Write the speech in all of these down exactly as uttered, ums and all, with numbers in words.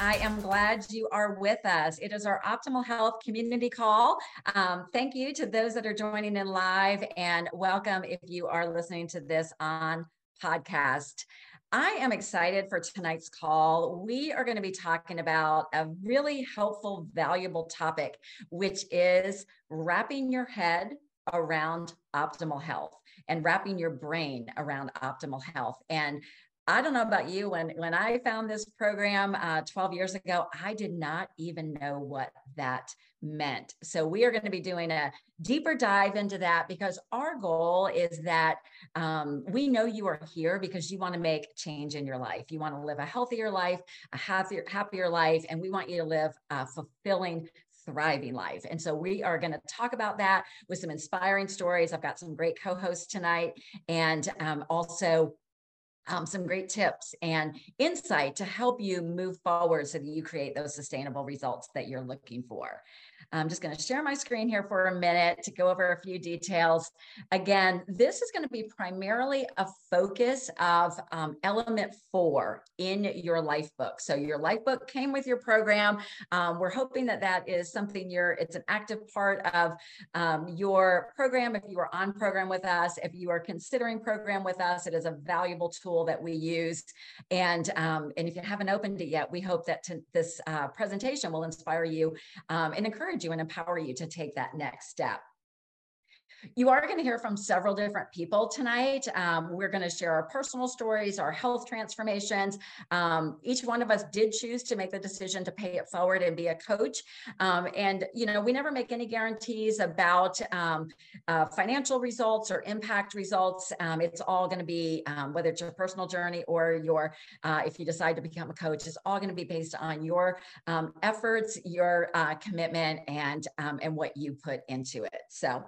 I am glad you are with us. It is our Optimal Health community call. Um, thank you to those that are joining in live, and welcome if you are listening to this on podcast. I am excited for tonight's call. We are going to be talking about a really helpful, valuable topic, which is wrapping your head around optimal health and wrapping your brain around optimal health. And I don't know about you, when, when I found this program uh, twelve years ago, I did not even know what that meant. So we are going to be doing a deeper dive into that, because our goal is that um, we know you are here because you want to make change in your life. You want to live a healthier life, a happier, happier life, and we want you to live a fulfilling, thriving life. And so we are going to talk about that with some inspiring stories. I've got some great co-hosts tonight, and um, also Um, some great tips and insight to help you move forward so that you create those sustainable results that you're looking for. I'm just going to share my screen here for a minute to go over a few details. Again, this is going to be primarily a focus of um, element four in your life book. So your life book came with your program. Um, we're hoping that that is something you're, it's an active part of um, your program. If you are on program with us, if you are considering program with us, it is a valuable tool that we use. And, um, and if you haven't opened it yet, we hope that to, this uh, presentation will inspire you um, and encourage you and empower you to take that next step. You are going to hear from several different people tonight. Um, we're going to share our personal stories, our health transformations. Um, each one of us did choose to make the decision to pay it forward and be a coach. Um, and, you know, we never make any guarantees about um, uh, financial results or impact results. Um, it's all going to be, um, whether it's your personal journey or your, uh, if you decide to become a coach, it's all going to be based on your um, efforts, your uh, commitment, and, um, and what you put into it. So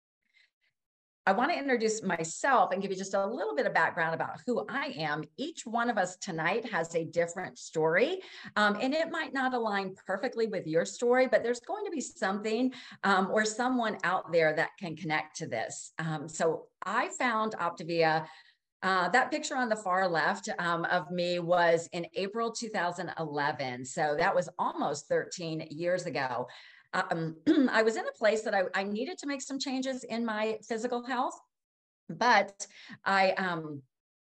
I want to introduce myself and give you just a little bit of background about who I am. Each one of us tonight has a different story, um, and it might not align perfectly with your story, but there's going to be something um, or someone out there that can connect to this. Um, so I found Optavia. Uh, that picture on the far left um, of me was in April two thousand eleven. So that was almost thirteen years ago. Um, I was in a place that I, I needed to make some changes in my physical health, but I um,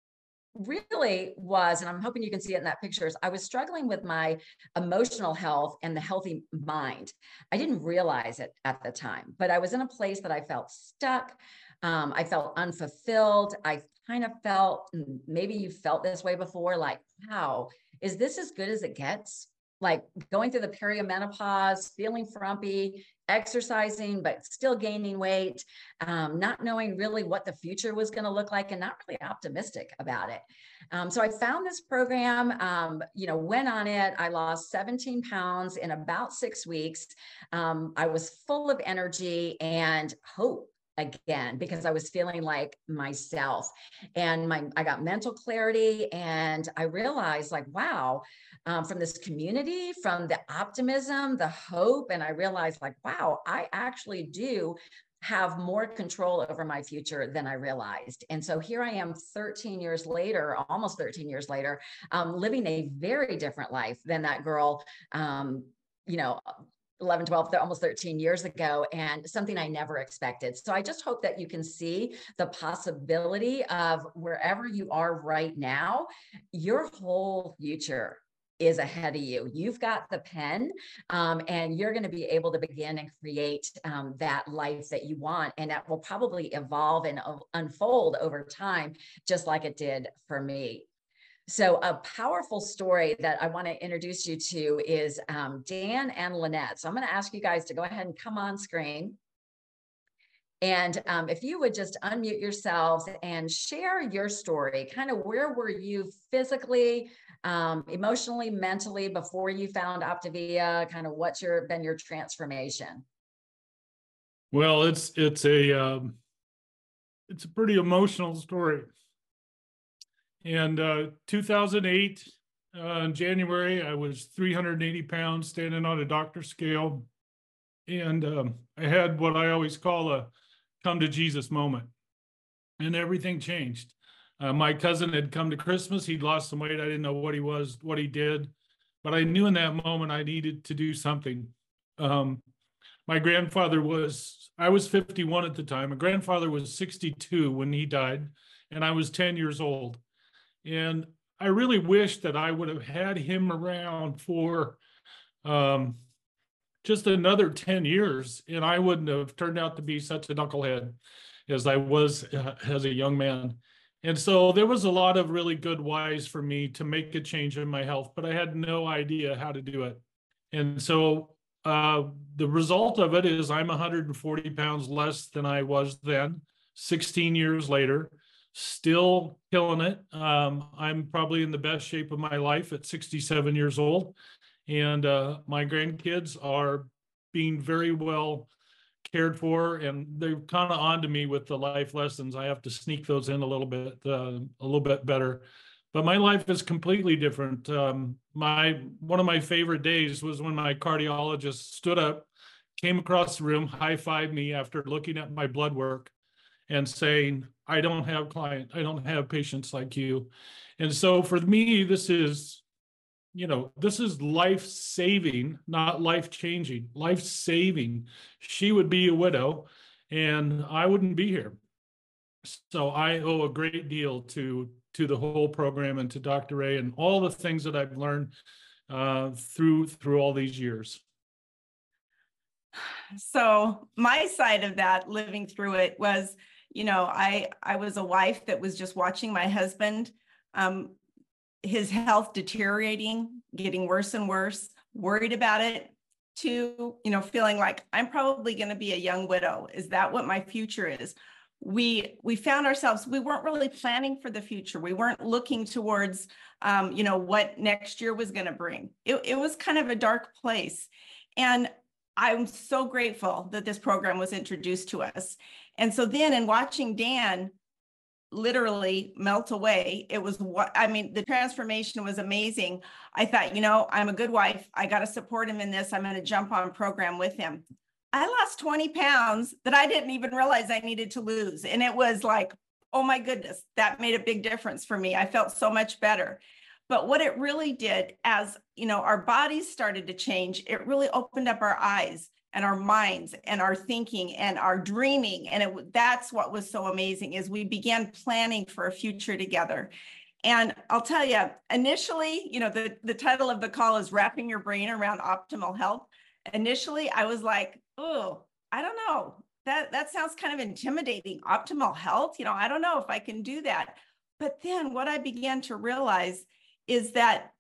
really was, and I'm hoping you can see it in that picture, I was struggling with my emotional health and the healthy mind. I didn't realize it at the time, but I was in a place that I felt stuck. Um, I felt unfulfilled. I kind of felt, maybe you felt this way before, like, wow, is this as good as it gets? Like going through the perimenopause, feeling frumpy, exercising, but still gaining weight, um, not knowing really what the future was going to look like, and not really optimistic about it. Um, so I found this program, um, you know, went on it. I lost seventeen pounds in about six weeks. Um, I was full of energy and hope again, because I was feeling like myself, and my, I got mental clarity, and I realized, like, wow, um, from this community, from the optimism, the hope. And I realized, like, wow, I actually do have more control over my future than I realized. And so here I am thirteen years later, almost thirteen years later, um, living a very different life than that girl, um, you know, eleven, twelve, almost thirteen years ago, and something I never expected. So I just hope that you can see the possibility of wherever you are right now, your whole future is ahead of you. You've got the pen, um, and you're going to be able to begin and create um, that life that you want. And that will probably evolve and uh, unfold over time, just like it did for me. So a powerful story that I want to introduce you to is um, Dan and Lynette. So I'm going to ask you guys to go ahead and come on screen. And um, if you would just unmute yourselves and share your story, kind of where were you physically, um, emotionally, mentally before you found Optavia, kind of what's your been your transformation? Well, it's it's a um, it's a pretty emotional story. And uh, two thousand eight, uh, in January, I was three hundred eighty pounds, standing on a doctor scale, and um, I had what I always call a come to Jesus moment, and everything changed. Uh, my cousin had come to Christmas. He'd lost some weight. I didn't know what he was, what he did. but I knew in that moment I needed to do something. Um, my grandfather was, I was fifty-one at the time. My grandfather was sixty-two when he died, and I was ten years old. And I really wish that I would have had him around for um, just another ten years, and I wouldn't have turned out to be such a knucklehead as I was uh, as a young man. And so there was a lot of really good whys for me to make a change in my health, but I had no idea how to do it. And so uh, the result of it is I'm one hundred forty pounds less than I was then, sixteen years later, still killing it. Um, I'm probably in the best shape of my life at sixty-seven years old. And uh, my grandkids are being very well cared for, and they're kind of on to me with the life lessons. I have to sneak those in a little bit, uh, a little bit better. But my life is completely different. Um, my one of my favorite days was when my cardiologist stood up, came across the room, high-fived me after looking at my blood work and saying, I don't have client, I don't have patients like you. And so for me, this is, you know, this is life-saving, not life-changing, life-saving. She would be a widow and I wouldn't be here. So I owe a great deal to, to the whole program and to Doctor Ray and all the things that I've learned uh, through, through all these years. So my side of that, living through it, was, you know, I, I was a wife that was just watching my husband, um, his health deteriorating, getting worse and worse, worried about it, to, you know, feeling like I'm probably going to be a young widow. Is that what my future is? We, we found ourselves, we weren't really planning for the future. We weren't looking towards, um, you know, what next year was going to bring. It, it was kind of a dark place. And I'm so grateful that this program was introduced to us. And so then in watching Dan literally melt away, it was what, I mean, the transformation was amazing. I thought, you know, I'm a good wife. I got to support him in this. I'm going to jump on program with him. I lost twenty pounds that I didn't even realize I needed to lose. And it was like, oh my goodness, that made a big difference for me. I felt so much better. But what it really did, as you know, our bodies started to change, it really opened up our eyes and our minds and our thinking and our dreaming. And it, that's what was so amazing, is we began planning for a future together. And I'll tell you, initially, you know, the, the title of the call is Wrapping Your Brain Around Optimal Health. Initially, I was like, oh, I don't know. That, that sounds kind of intimidating. Optimal health, you know, I don't know if I can do that. But then what I began to realize is that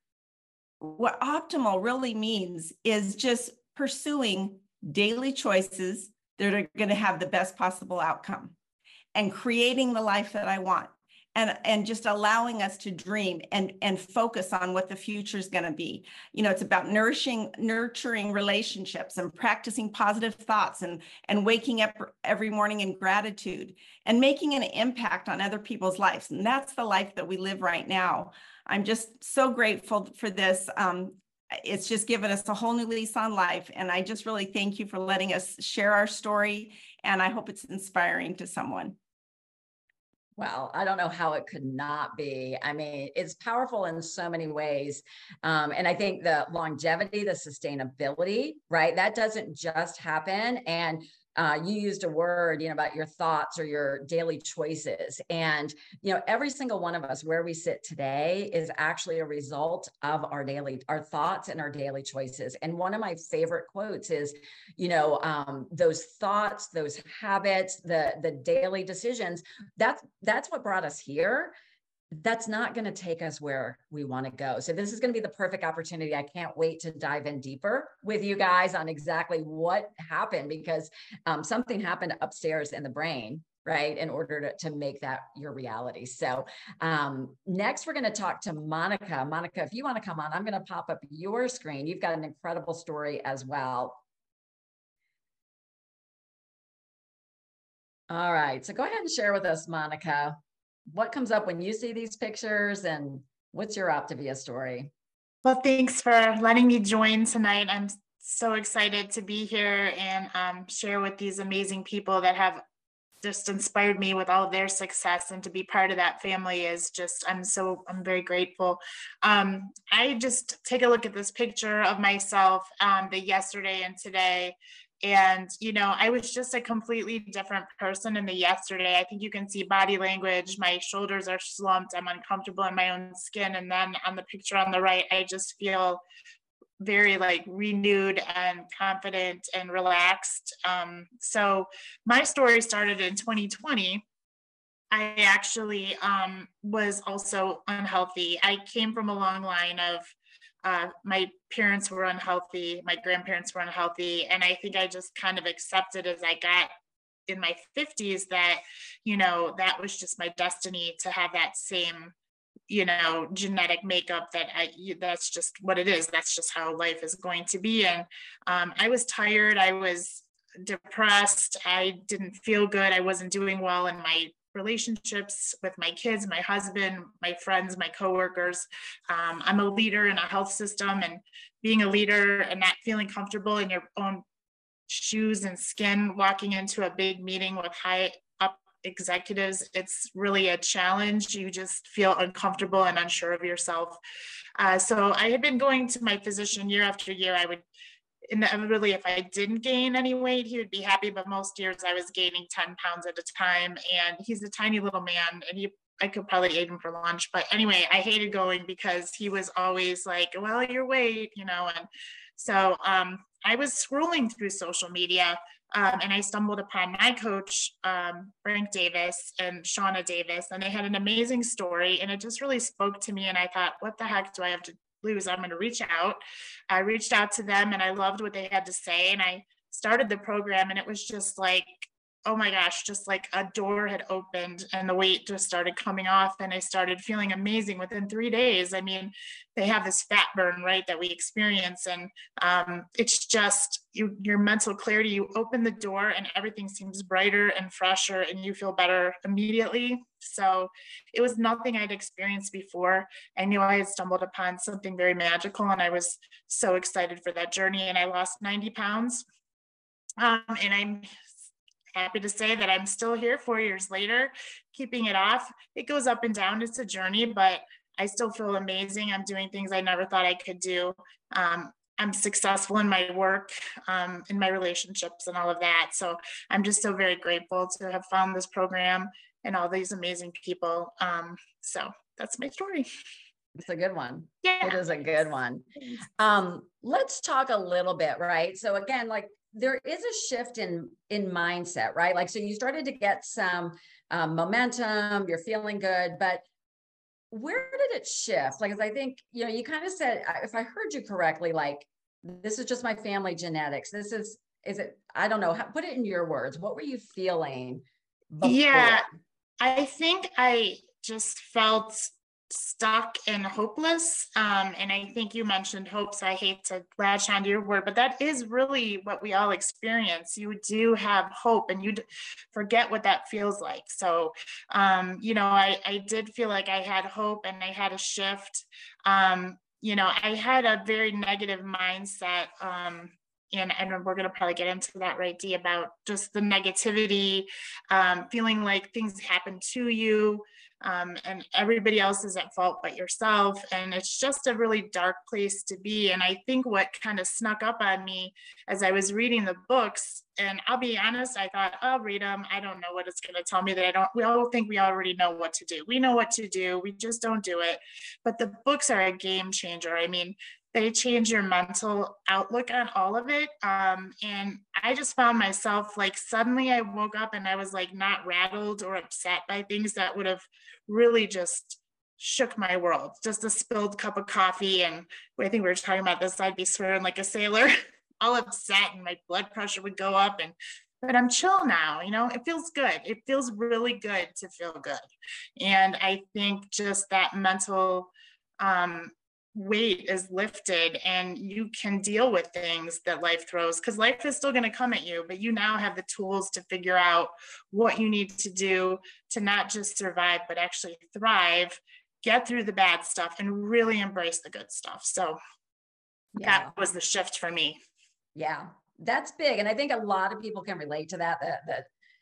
what optimal really means is just pursuing daily choices that are going to have the best possible outcome and creating the life that I want, and, and just allowing us to dream and, and focus on what the future is going to be. You know, it's about nourishing, nurturing relationships and practicing positive thoughts and, and waking up every morning in gratitude and making an impact on other people's lives. And that's the life that we live right now. I'm just so grateful for this. Um, it's just given us a whole new lease on life. And I just really thank you for letting us share our story. And I hope it's inspiring to someone. Well, I don't know how it could not be. I mean, it's powerful in so many ways. Um, and I think the longevity, the sustainability, right? That doesn't just happen. And uh, you used a word, you know, about your thoughts or your daily choices. And, you know, every single one of us where we sit today is actually a result of our daily, our thoughts and our daily choices. And one of my favorite quotes is, you know, um, those thoughts, those habits, the, the daily decisions, that's, that's what brought us here. That's not going to take us where we want to go. So this is going to be the perfect opportunity. I can't wait to dive in deeper with you guys on exactly what happened, because um, something happened upstairs in the brain, right, in order to, to make that your reality. So um, next, we're going to talk to Monica. Monica, if you want to come on, I'm going to pop up your screen. You've got an incredible story as well. All right. So go ahead and share with us, Monica. What comes up when you see these pictures, and what's your Optavia story? Well, thanks for letting me join tonight. I'm so excited to be here and um, share with these amazing people that have just inspired me with all of their success, and to be part of that family is just, I'm so, I'm very grateful. Um, I just take a look at this picture of myself, um, the yesterday and today. And, you know, I was just a completely different person in the yesterday. I think you can see body language. My shoulders are slumped. I'm uncomfortable in my own skin. And then on the picture on the right, I just feel very like renewed and confident and relaxed. Um, so my story started in twenty twenty. I actually um, was also unhealthy. I came from a long line of uh, my parents were unhealthy, my grandparents were unhealthy, and I think I just kind of accepted as I got in my fifties that, you know, that was just my destiny to have that same, you know, genetic makeup, that I, that's just what it is. That's just how life is going to be. And um, I was tired. I was depressed. I didn't feel good. I wasn't doing well in my relationships with my kids, my husband, my friends, my coworkers. Um, I'm a leader in a health system, and being a leader and not feeling comfortable in your own shoes and skin, walking into a big meeting with high up executives, it's really a challenge. You just feel uncomfortable and unsure of yourself. Uh, so I had been going to my physician year after year. I would inevitably, if I didn't gain any weight, he would be happy, but most years I was gaining ten pounds at a time. And he's a tiny little man, and he, I could probably eat him for lunch. But anyway, I hated going because he was always like, well, your weight, you know. And so um, I was scrolling through social media, um, and I stumbled upon my coach, um, Frank Davis and Shauna Davis, and they had an amazing story, and it just really spoke to me. And I thought, what the heck do I have to lose? I'm going to reach out. I reached out to them, and I loved what they had to say. And I started the program, and it was just like, oh my gosh, just like a door had opened and the weight just started coming off, and I started feeling amazing within three days. I mean, they have this fat burn, right, that we experience. And um, it's just you, your mental clarity, you open the door and everything seems brighter and fresher, and you feel better immediately. So it was nothing I'd experienced before. I knew I had stumbled upon something very magical, and I was so excited for that journey. And I lost ninety pounds. Um, and I'm happy to say that I'm still here four years later, keeping it off. It goes up and down. It's a journey, but I still feel amazing. I'm doing things I never thought I could do. Um, I'm successful in my work, um, in my relationships and all of that. So I'm just so very grateful to have found this program and all these amazing people. Um, so that's my story. It's a good one. Yeah. It is a good one. Um, let's talk a little bit, right? So again, like there is a shift in, in mindset, right? Like, so you started to get some um, momentum, you're feeling good, but where did it shift? Like, as I think, you know, you kind of said, if I heard you correctly, like, this is just my family genetics. This is, is it, I don't know, how, put it in your words. What were you feeling before? Yeah, I think I just felt stuck and hopeless. Um, and I think you mentioned hope, so I hate to latch onto your word, but that is really what we all experience. You do have hope, and you forget what that feels like. So, um, you know, I, I did feel like I had hope, and I had a shift. Um, you know, I had a very negative mindset. Um, And, and we're going to probably get into that, right, Dee, about just the negativity, um, feeling like things happen to you, um, and everybody else is at fault but yourself. And it's just a really dark place to be. And I think what kind of snuck up on me as I was reading the books, and I'll be honest, I thought, I'll read them. I don't know what it's going to tell me that I don't, we all think we already know what to do. We know what to do. We just don't do it. But the books are a game changer. I mean, they change your mental outlook on all of it. Um, and I just found myself like, suddenly I woke up and I was like not rattled or upset by things that would have really just shook my world. Just a spilled cup of coffee. And I think we were talking about this, I'd be swearing like a sailor, all upset, and my blood pressure would go up. And but I'm chill now, you know, it feels good. It feels really good to feel good. And I think just that mental, um, weight is lifted, and you can deal with things that life throws, because life is still going to come at you, but you now have the tools to figure out what you need to do to not just survive, but actually thrive, get through the bad stuff, and really embrace the good stuff. So Yeah. that was the shift for me. Yeah, that's big. And I think a lot of people can relate to that, that, that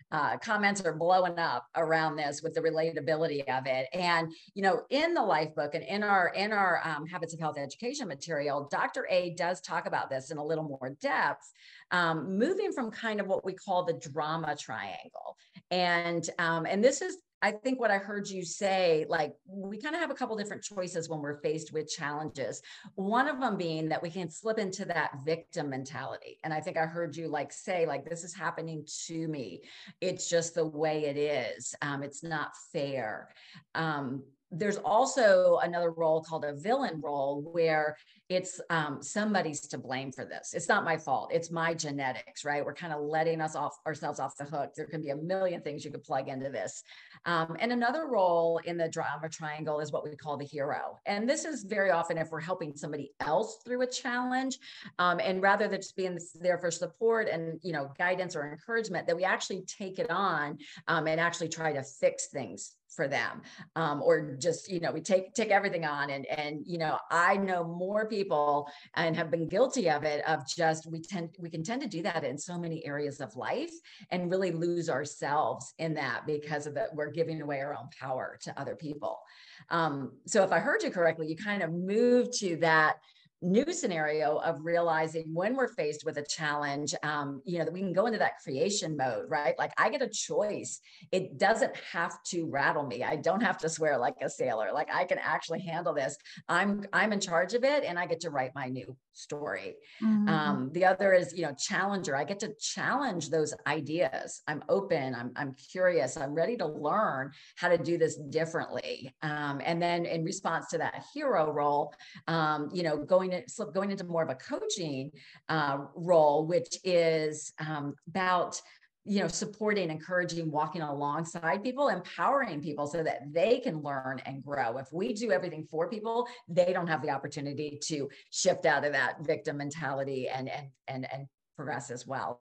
uh, comments are blowing up around this with the relatability of it. And, you know, in the life book and in our, in our um, Habits of Health education material, Doctor A does talk about this in a little more depth, um, moving from kind of what we call the drama triangle. And, um, and this is, I think what I heard you say, like, we kind of have a couple different choices when we're faced with challenges. One of them being that we can slip into that victim mentality. And I think I heard you like say, like, this is happening to me. It's just the way it is. Um, it's not fair. Um, There's also another role called a villain role, where it's um, somebody's to blame for this. It's not my fault. It's my genetics, right? We're kind of letting us off ourselves off the hook. There can be a million things you could plug into this. Um, and another role in the drama triangle is what we call the hero. And this is very often if we're helping somebody else through a challenge, um, and rather than just being there for support and, you know, guidance or encouragement, that we actually take it on um, and actually try to fix things for them, um, or just, you know, we take take everything on. And and you know, I know more people and have been guilty of it, of just we tend we can tend to do that in so many areas of life and really lose ourselves in that, because of that we're giving away our own power to other people. Um, so if I heard you correctly, you kind of moved to that new scenario of realizing when we're faced with a challenge, um, you know, that we can go into that creation mode, right? Like, I get a choice. It doesn't have to rattle me. I don't have to swear like a sailor. Like, I can actually handle this. I'm, I'm in charge of it, and I get to write my new story. Mm-hmm. Um, the other is, you know, challenger. I get to challenge those ideas. I'm open. I'm, I'm curious. I'm ready to learn how to do this differently. Um, and then in response to that hero role, um, you know, going to slip, going into more of a coaching uh, role, which is um, about, you know, supporting, encouraging, walking alongside people, empowering people so that they can learn and grow. If we do everything for people, they don't have the opportunity to shift out of that victim mentality and and and and progress as well.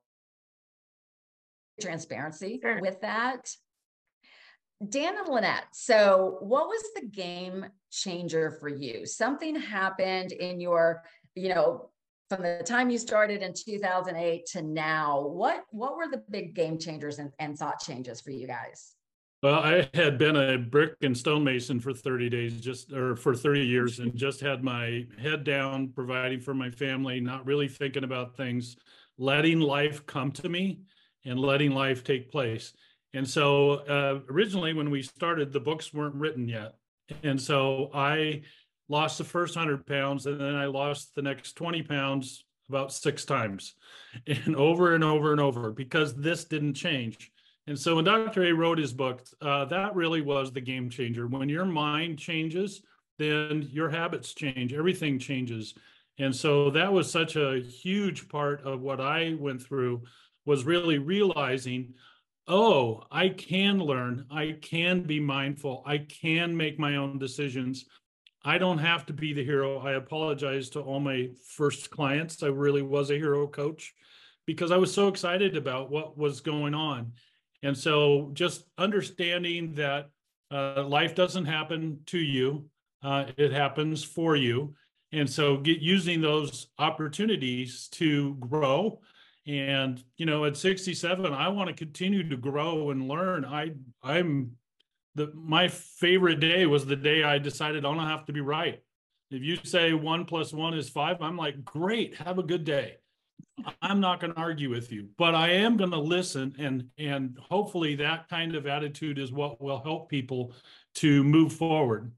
Transparency sure. with that. Dan and Lynette, so what was the game changer for you? Something happened in your, you know, from the time you started in two thousand eight to now. What what were the big game changers and, and thought changes for you guys? Well, I had been a brick and stonemason for thirty days, just or for thirty years, and just had my head down, providing for my family, not really thinking about things, letting life come to me and letting life take place. And so uh, originally when we started, the books weren't written yet. And so I lost the first one hundred pounds, and then I lost the next twenty pounds about six times, and over and over and over, because this didn't change. And so when Doctor A wrote his book, uh, that really was the game changer. When your mind changes, then your habits change, everything changes. And so that was such a huge part of what I went through, was really realizing, oh, I can learn, I can be mindful, I can make my own decisions. I don't have to be the hero. I apologize to all my first clients. I really was a hero coach, because I was so excited about what was going on. And so just understanding that uh, life doesn't happen to you, uh, it happens for you. And so get using those opportunities to grow. And, you know, at sixty-seven, I want to continue to grow and learn. I, I'm the, my favorite day was the day I decided I don't have to be right. If you say one plus one is five, I'm like, great, have a good day. I'm not going to argue with you, but I am going to listen. And, and hopefully that kind of attitude is what will help people to move forward.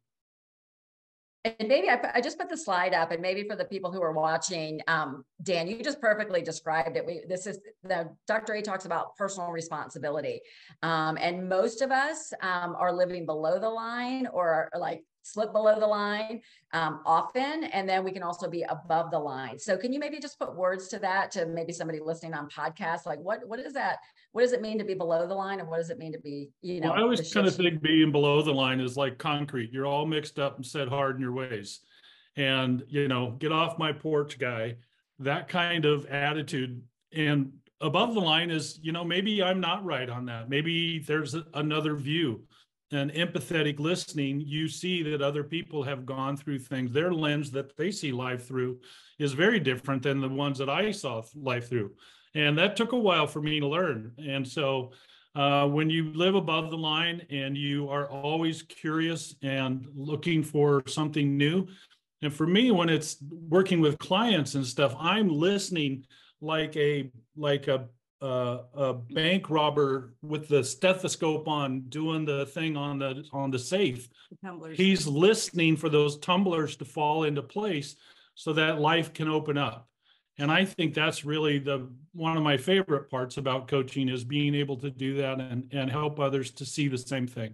And maybe I, I just put the slide up, and maybe for the people who are watching, um, Dan, you just perfectly described it. We, this is the Doctor A talks about personal responsibility. Um, and most of us um, are living below the line, or, or like slip below the line um, often. And then we can also be above the line. So can you maybe just put words to that, to maybe somebody listening on podcasts? Like what, what is that? What does it mean to be below the line? And what does it mean to be, you know? Well, I always kind of think being below the line is like concrete. You're all mixed up and set hard in your ways. And, you know, get off my porch, guy, that kind of attitude. And above the line is, you know, maybe I'm not right on that. Maybe there's a, another view. And empathetic listening, you see that other people have gone through things. Their lens that they see life through is very different than the ones that I saw life through. And that took a while for me to learn. And so Uh, when you live above the line and you are always curious and looking for something new. And for me, when it's working with clients and stuff, I'm listening like a like a uh, a bank robber with the stethoscope on, doing the thing on the on the safe. Tumblers. He's listening for those tumblers to fall into place so that life can open up. And I think that's really the one of my favorite parts about coaching, is being able to do that and, and help others to see the same thing.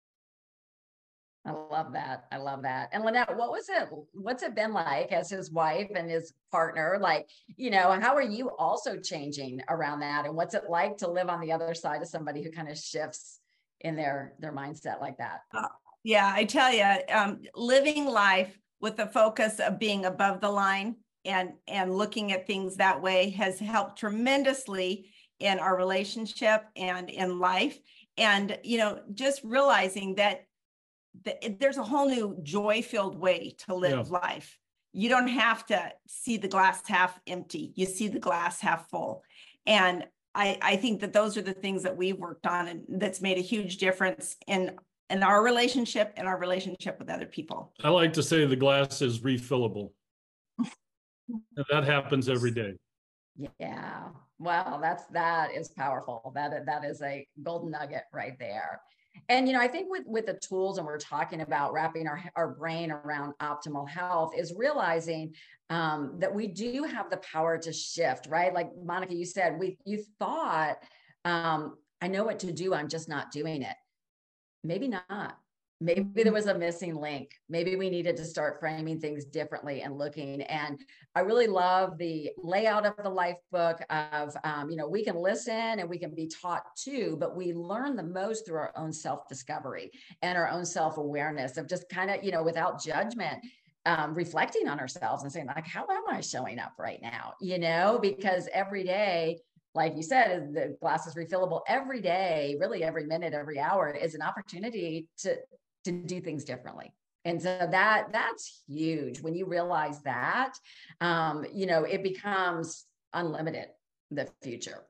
I love that. I love that. And Lynette, what was it? What's it been like as his wife and his partner? Like, you know, how are you also changing around that? And what's it like to live on the other side of somebody who kind of shifts in their, their mindset like that? Uh, yeah, I tell you, um, living life with the focus of being above the line and, and looking at things that way has helped tremendously in our relationship and in life. And, you know, just realizing that there's a whole new joy-filled way to live yeah. life. You don't have to see the glass half empty. You see the glass half full. And I, I think that those are the things that we've worked on, and that's made a huge difference in, in our relationship and our relationship with other people. I like to say the glass is refillable. And that happens every day. Yeah. Wow. That's, that is powerful. That, that is a golden nugget right there. And, you know, I think with, with the tools, and we're talking about wrapping our, our brain around optimal health, is realizing um, that we do have the power to shift, right? Like Monica, you said, we, you thought, um, I know what to do, I'm just not doing it. Maybe not. Maybe there was a missing link. Maybe we needed to start framing things differently and looking. And I really love the layout of the life book of, um, you know, we can listen and we can be taught too, but we learn the most through our own self-discovery and our own self-awareness of just kind of, you know, without judgment, um, reflecting on ourselves and saying, like, how am I showing up right now? You know, because every day, like you said, the glass is refillable. Every day, really every minute, every hour is an opportunity to to do things differently. And so that that's huge. When you realize that, um, you know, it becomes unlimited, the future.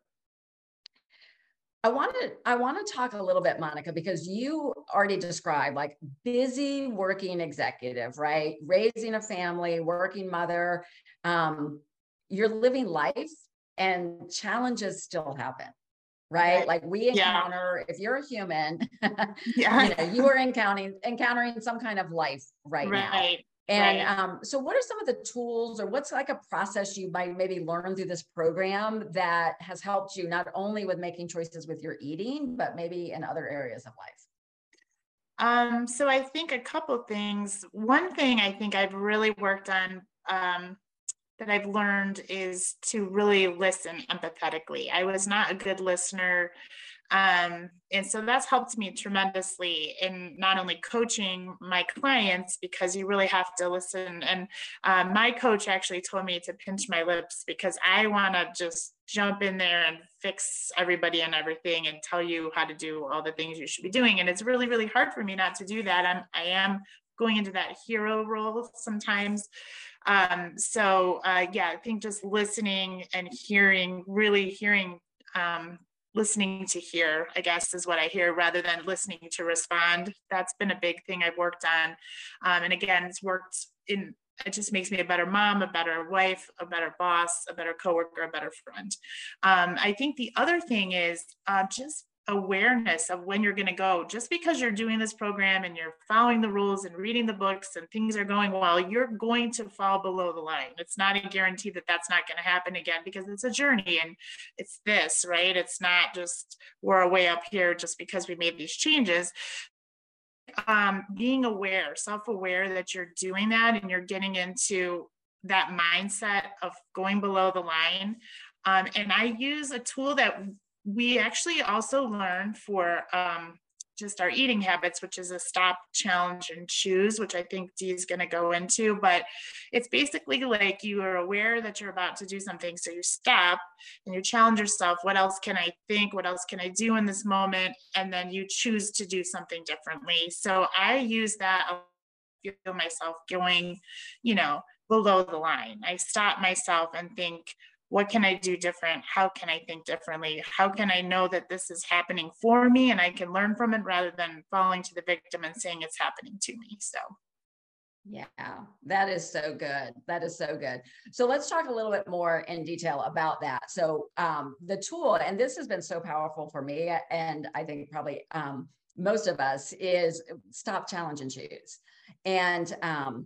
I want to, I want to talk a little bit, Monica, because you already described like busy working executive, right? Raising a family, working mother, um, you're living life and challenges still happen. Right? Right. Like we encounter, yeah. if you're a human, yeah. you know, you are encountering, encountering some kind of life right, right. now. And right. um, so what are some of the tools, or what's like a process you might maybe learn through this program that has helped you not only with making choices with your eating, but maybe in other areas of life? Um, so I think a couple things. One thing I think I've really worked on um, that I've learned is to really listen empathetically. I was not a good listener. Um, and so that's helped me tremendously in not only coaching my clients, because you really have to listen. And um, my coach actually told me to pinch my lips, because I want to just jump in there and fix everybody and everything and tell you how to do all the things you should be doing. And it's really, really hard for me not to do that. I'm, I am going into that hero role sometimes. Um, so uh, yeah, I think just listening and hearing, really hearing, um, listening to hear, I guess is what I hear, rather than listening to respond. That's been a big thing I've worked on. Um, and again, it's worked in, it just makes me a better mom, a better wife, a better boss, a better coworker, a better friend. Um, I think the other thing is uh, just awareness of when you're going to go. Just because you're doing this program and you're following the rules and reading the books and things are going well, you're going to fall below the line. It's not a guarantee that that's not going to happen again, because it's a journey and it's this, right? It's not just we're way up here just because we made these changes. Um, being aware, self-aware that you're doing that and you're getting into that mindset of going below the line. Um, and I use a tool that we actually also learn for um, just our eating habits, which is a stop, challenge, and choose, which I think Dee is going to go into. But it's basically like you are aware that you're about to do something. So you stop and you challenge yourself. What else can I think? What else can I do in this moment? And then you choose to do something differently. So I use that. I feel myself going, you know, below the line. I stop myself and think, what can I do different? How can I think differently? How can I know that this is happening for me and I can learn from it rather than falling to the victim and saying it's happening to me? So. Yeah, that is so good. That is so good. So let's talk a little bit more in detail about that. So um, the tool, and this has been so powerful for me, and I think probably um, most of us, is stop, challenge, and choose. And um,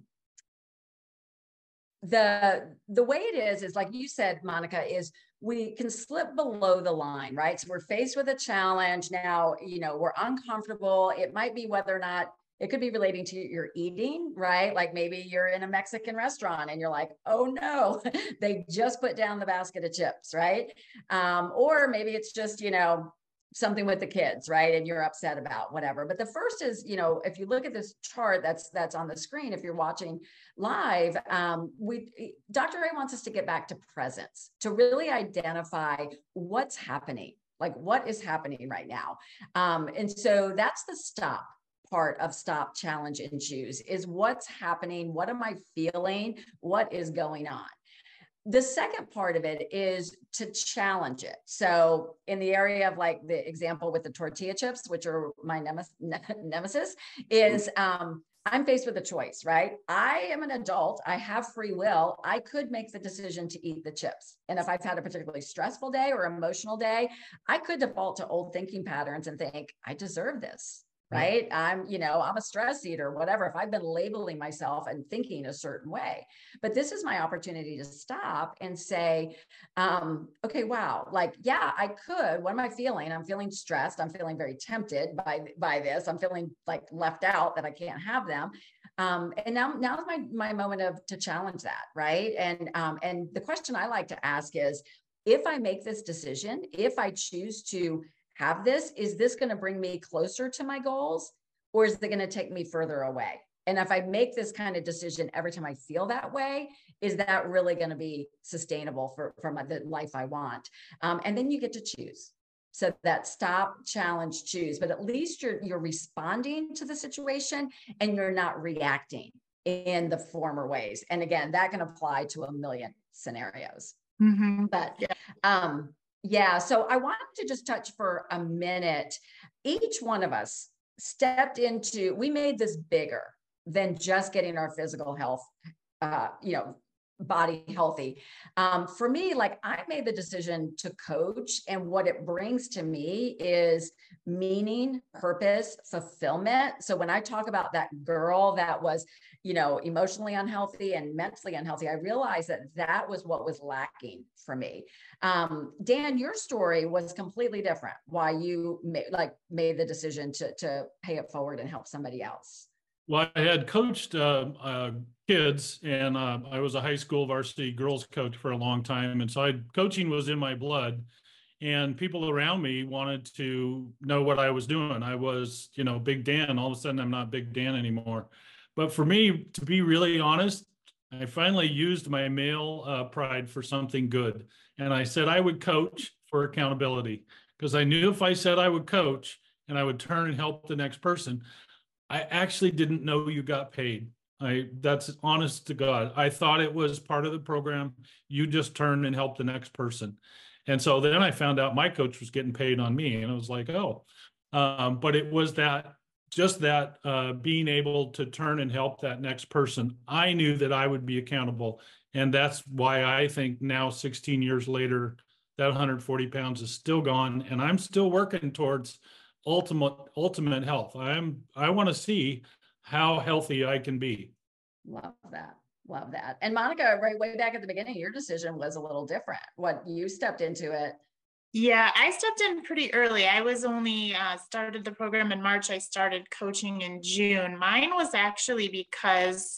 the the way it is is like you said, Monica, is we can slip below the line, right? So we're faced with a challenge now, you know, we're uncomfortable. It might be whether or not it could be relating to your eating, right? Like maybe you're in a Mexican restaurant and you're like, oh no, they just put down the basket of chips, right? Um, or maybe it's just, you know, something with the kids, right? And you're upset about whatever. But the first is, you know, if you look at this chart that's that's on the screen, if you're watching live, um, we Doctor Ray wants us to get back to presence, to really identify what's happening, like what is happening right now. Um, and so that's the stop part of stop, challenge, and choose, is what's happening, what am I feeling, what is going on. The second part of it is to challenge it. So in the area of like the example with the tortilla chips, which are my nemes- nemesis, is um, I'm faced with a choice, right? I am an adult. I have free will. I could make the decision to eat the chips. And if I've had a particularly stressful day or emotional day, I could default to old thinking patterns and think, I deserve this. Right. I'm, you know, I'm a stress eater, whatever, if I've been labeling myself and thinking a certain way. But this is my opportunity to stop and say, um, okay, wow, like, yeah, I could. What am I feeling? I'm feeling stressed. I'm feeling very tempted by, by this. I'm feeling like left out, that I can't have them. Um, and now, now is my, my moment of to challenge that. Right. And, um, and the question I like to ask is, if I make this decision, if I choose to have this, is this going to bring me closer to my goals, or is it going to take me further away? And if I make this kind of decision every time I feel that way, is that really going to be sustainable for, for my, the life I want? Um, and then you get to choose. So that stop, challenge, choose, but at least you're, you're responding to the situation and you're not reacting in the former ways. And again, that can apply to a million scenarios. Mm-hmm. But, yeah. um, Yeah, so I wanted to just touch for a minute. Each one of us stepped into, we made this bigger than just getting our physical health, uh, you know, body healthy. Um, for me, like I made the decision to coach, and what it brings to me is meaning, purpose, fulfillment. So when I talk about that girl that was, you know, emotionally unhealthy and mentally unhealthy, I realized that that was what was lacking for me. Um, Dan, your story was completely different. Why you made, like made the decision to, to pay it forward and help somebody else. Well, I had coached uh, uh, kids, and uh, I was a high school varsity girls coach for a long time. And so I, coaching was in my blood, and people around me wanted to know what I was doing. I was, you know, Big Dan. All of a sudden, I'm not Big Dan anymore. But for me, to be really honest, I finally used my male uh, pride for something good. And I said I would coach for accountability, because I knew if I said I would coach and I would turn and help the next person, I actually didn't know you got paid. I that's honest to God. I thought it was part of the program. You just turn and help the next person. And so then I found out my coach was getting paid on me, and I was like, oh, um, but it was that just that uh, being able to turn and help that next person. I knew that I would be accountable. And that's why I think now, sixteen years later, that one hundred forty pounds is still gone, and I'm still working towards ultimate ultimate health. I'm I want to see how healthy I can be. Love that. Love that. And Monica, right way back at the beginning, your decision was a little different. What you stepped into it. Yeah, I stepped in pretty early. I was only uh, started the program in March. I started coaching in June. Mine was actually because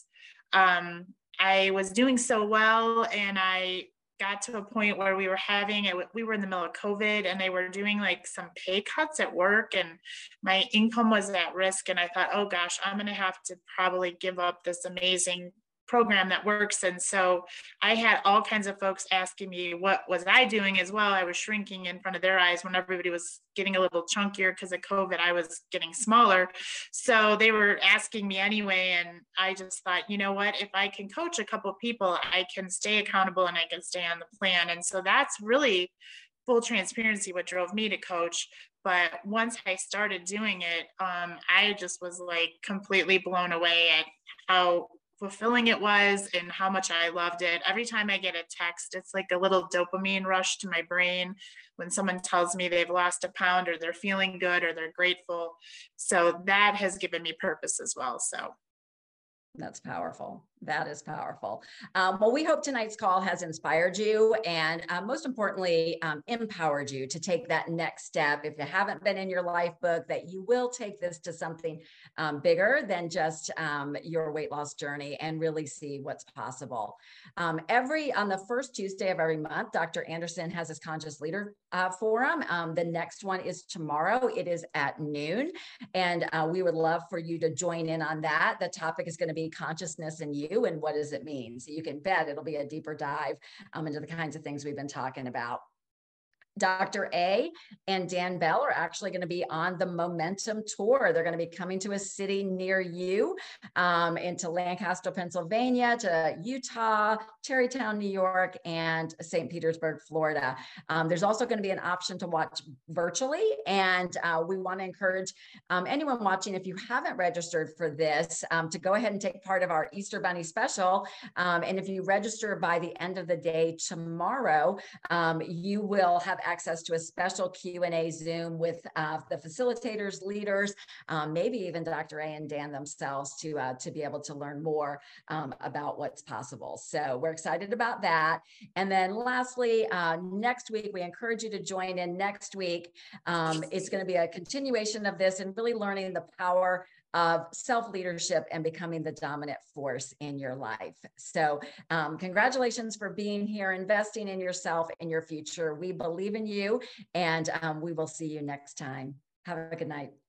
um, I was doing so well, and I got to a point where we were having it. We were in the middle of COVID, and they were doing like some pay cuts at work, and my income was at risk. And I thought, oh gosh, I'm going to have to probably give up this amazing program that works. And so I had all kinds of folks asking me, what was I doing as well? I was shrinking in front of their eyes when everybody was getting a little chunkier because of COVID. I was getting smaller. So they were asking me anyway. And I just thought, you know what, if I can coach a couple of people, I can stay accountable and I can stay on the plan. And so that's really full transparency what drove me to coach. But once I started doing it, um, I just was like completely blown away at how fulfilling it was and how much I loved it. Every time I get a text, it's like a little dopamine rush to my brain when someone tells me they've lost a pound or they're feeling good or they're grateful. So that has given me purpose as well. So that's powerful. That is powerful. Um, well, we hope tonight's call has inspired you and uh, most importantly, um, empowered you to take that next step. If you haven't been in your life book, that you will take this to something um, bigger than just um, your weight loss journey and really see what's possible. Um, every, on the first Tuesday of every month, Doctor Anderson has his Conscious Leader uh, Forum. Um, the next one is tomorrow. It is at noon. And uh, we would love for you to join in on that. The topic is going to be consciousness in you and what does it mean? So you can bet it'll be a deeper dive um, into the kinds of things we've been talking about. Doctor A and Dan Bell are actually going to be on the Momentum Tour. They're going to be coming to a city near you, um, into Lancaster, Pennsylvania, to Utah, Tarrytown, New York, and Saint Petersburg, Florida. Um, there's also going to be an option to watch virtually, and uh, we want to encourage um, anyone watching, if you haven't registered for this, um, to go ahead and take part of our Easter Bunny special. Um, and if you register by the end of the day tomorrow, um, you will have access to a special Q and A Zoom with uh, the facilitators, leaders, um, maybe even Doctor A and Dan themselves to, uh, to be able to learn more um, about what's possible. So we're excited about that. And then lastly, uh, next week, we encourage you to join in next week. Um, it's going to be a continuation of this and really learning the power of self-leadership and becoming the dominant force in your life. So um, congratulations for being here, investing in yourself and your future. We believe in you, and um, we will see you next time. Have a good night.